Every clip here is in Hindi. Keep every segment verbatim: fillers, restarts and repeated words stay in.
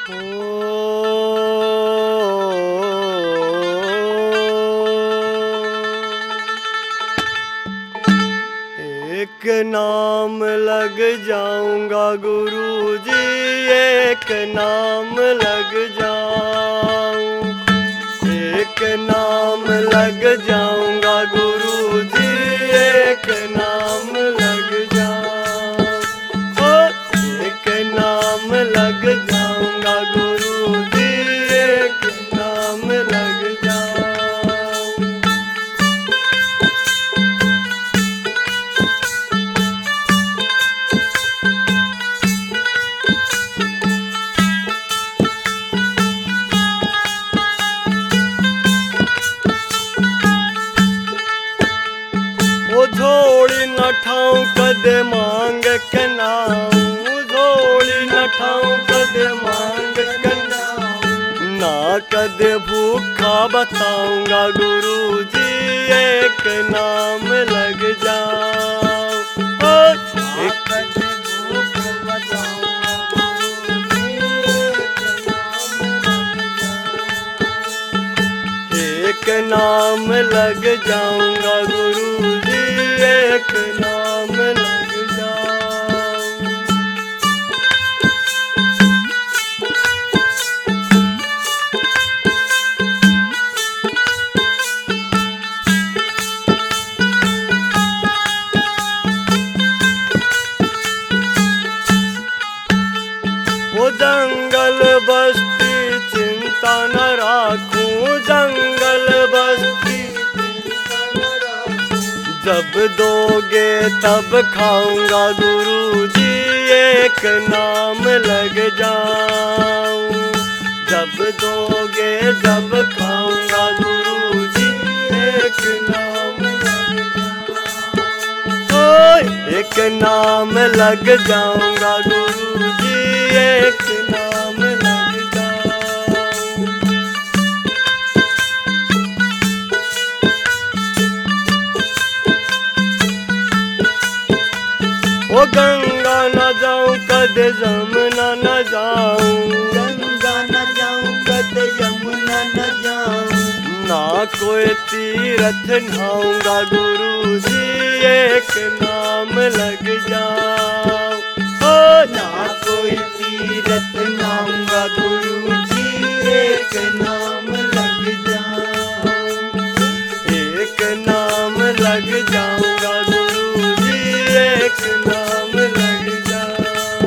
एक नाम लग जाऊंगा गुरु जी, एक नाम लग जाऊं, एक नाम लग जाऊंगा गुरु जी, एक नाम लग जाऊं, एक नाम लग जाऊंगा गुरु जी, एक नाम लग जाऊं। वो झोली न ठाऊं कदे मांग के नाऊं, झोली न ठाऊं कदे मांग के नाऊं, ना कदे भूखा बताऊंगा गुरु जी, एक नाम लग जाऊं, एक कदे भूख बताऊंगा गुरु जी, एक नाम लग जाऊं, एक नाम लग जाऊंगा गुरु जी, एक नाम लग जाऊं। वो जंगल बस्ती चिंता न राखूं, जंगल बस्ती जब दोगे तब खाऊंगा गुरु जी, एक नाम लग जाऊं, जब दोगे जब खाऊंगा गुरु जी, एक नाम लग जाऊं, एक नाम लग जाऊंगा गुरु जी, एक नाम लग जाऊं। ओ गंगा न जाऊं कदे यमुना न जाऊं, गंगा न जाऊं कदे यमुना न जाऊं, ना कोई तीरथ नहाऊंगा गुरु जी, एक नाम लग जाऊं, ना कोई तीरथ नहाऊंगा गुरु जी, एक नाम लग जाऊं, एक नाम लग जाऊंगा गुरु जी, एक नाम लग जाऊं।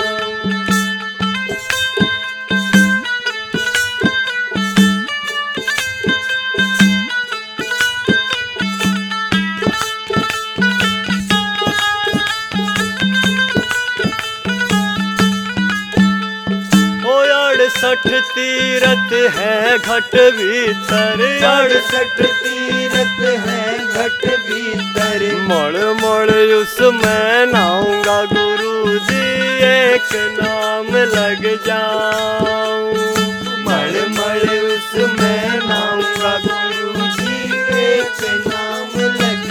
अड़सठ तीरथ है घट भीतर, अड़सठ तीरथ है घट भीतर, मड़ मड़ उसमें नहाऊंगा गुरु जी, एक नाम लग जाऊं, मड़ मड़ उसमें नहाऊंगा गुरु जी, एक नाम लग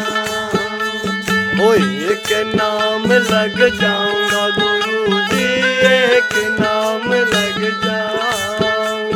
जाऊं, ओ एक नाम लग जाऊंगा गुरु जी, एक नाम लग जाऊं।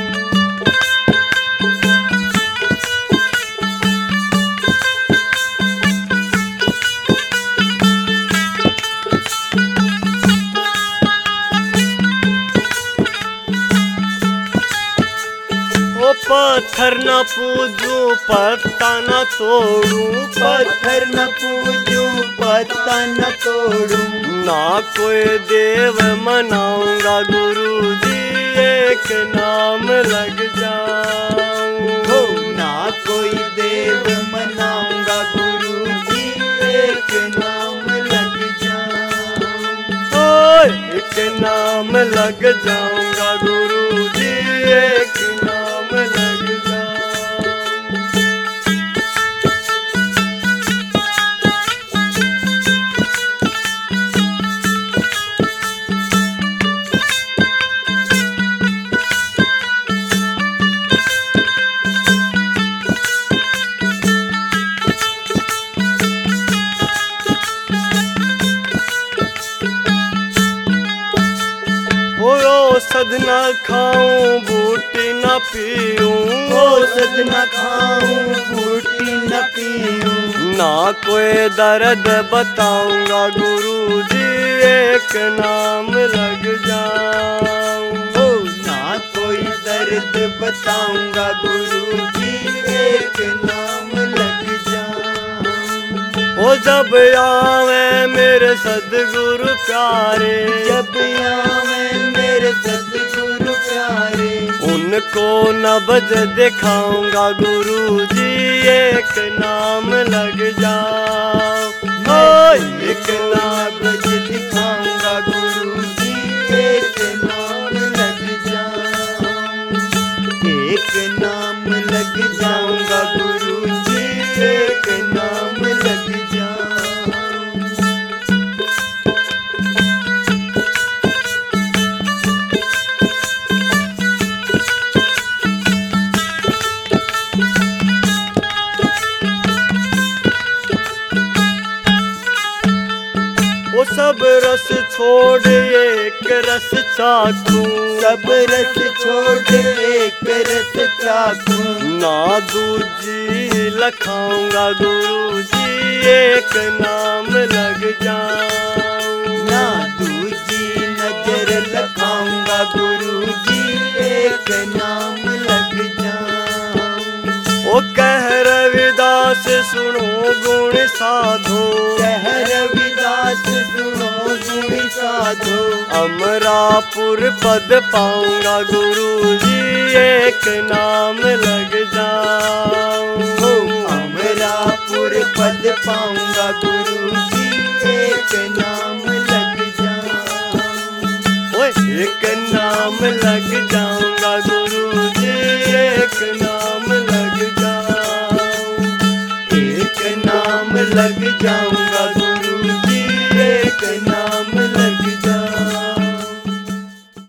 ओ पत्थर न पूजूं पत्ता न तोड़ूं, पत्थर न पूजूं पत्ता न तोड़ूं, ना कोई देव मनाऊंगा गुरु जी, एक नाम लग जाऊं, हो ना कोई देव मनाऊंगा गुरु जी, एक नाम लग जाऊं, ओ एक नाम लग जाऊंगा गुरु जी, एक नाम लग जाऊं। औषध न खाऊं बूटी न पीऊं औषध न खाऊं बूटी न पीऊं ना कोई दर्द बताऊंगा गुरु जी एक नाम लग जाऊं ओ ना कोई दर्द बताऊंगा गुरु जी एक नाम लग जाऊं ओ जब आवे मेरे सदगुरु प्यारे जब आवे मेरे सदगुरु प्यारे उनको नबज दिखाऊंगा गुरु जी एक नाम लग जाओ मैं एक नबज दिखाऊंगा गुरु जी एक नाम लग जाऊं एक नाम लग जाऊंगा गुरु जी एक नाम लग जाऊं वो सब रस छोड़ एक रस चाखूं सब रस छोड़ एक रस चाखूं ना दूजी लखाऊंगा गुरु जी एक नाम लग जाऊं ना दूजी नजर लगाऊंगा गुरु जी एक नाम लग जाऊं ओ कह रविदास सुनो गुण साधो कह रविदास सुनो गुण साधो अमरापुर पद पाऊंगा गुरु जी एक नाम लग जाऊं ओ अमरापुर पद पाऊंगा गुरु जी एक नाम लग जाऊं ओए एक नाम लग जाऊंगा गुरु जी एक नाम लग जाऊं एक नाम लग जाऊंगा